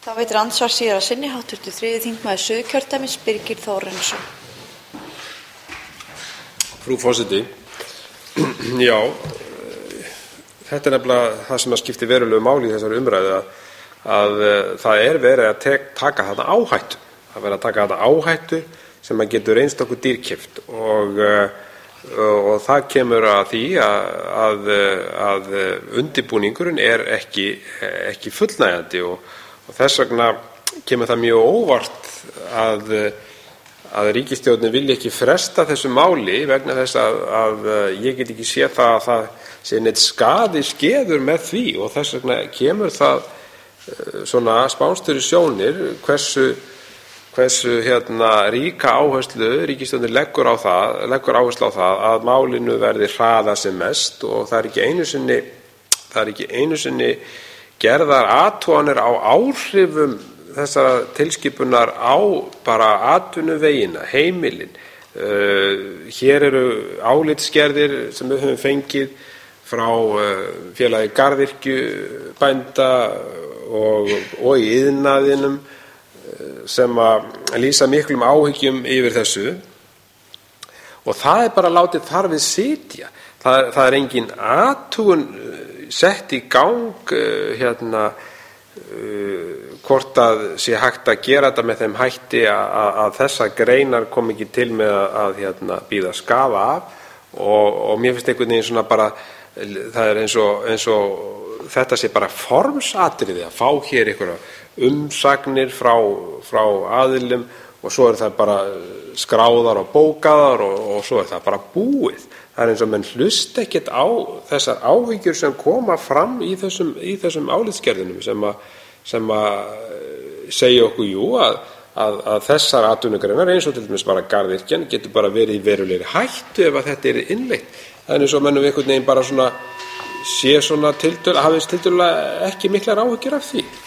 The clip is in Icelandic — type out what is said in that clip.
Þá veitir andsvar síðar að sinni háttvirtur 3. þingmaður Suðurkjördæmis Birgir Þórarinsson. Frú forseti, já, þetta nefnilega það sem skiptir verulegu máli í þessari umræðu að það verið að taka þarna áhættu. Það verið að taka þarna áhættu sem getur reynst okkur dýrkeypt og það kemur að því að undirbúningurinn ekki fullnægjandi og þess vegna kemur það mjög óvart að ríkisstjórnin vilji ekki fresta þessu máli vegna þess að ég get ekki séð það að það sé neitt skaði skeður með því og þess vegna kemur það svona spánstur í sjónir hversu ríka áherslu ríkisstjórnin leggur áherslu á það að málinu verði hraðað sem mest og það er ekki einu sinni gerðar athuganir á áhrifum þessara tilskipunar á bara atvinnuvegina, heimilin. Hér eru álitsgerðir sem við höfum fengið frá félagi garðyrkjubænda og í iðnaðinum sem að lýsa miklum áhyggjum yfir þessu og það bara látið þar við sitja. Það er engin athugun sett í gang hvort að sé hægt að gera þetta með þeim hætti að þessar greinar kom ekki til með að bíða skaða af og mér finnst einhvern veginn svona bara það er eins og þetta sé bara formsatriði að fá hér einhverja umsagnir frá aðilum og svo það bara skráðar og bókaðar og svo það bara búið. Það er eins og menn hlusta ekkert á þessar áhyggjur sem koma fram í þessum álitsgerðunum sem að segja okkur að þessar atvinnugreinar eins og til dæmis bara garðyrkjan getur bara verið í verulegri hættu ef að þetta er innleitt. Það er eins og mennum einhvern veginn bara svona sé svona hafist tiltölulega ekki miklar áhyggjur af því.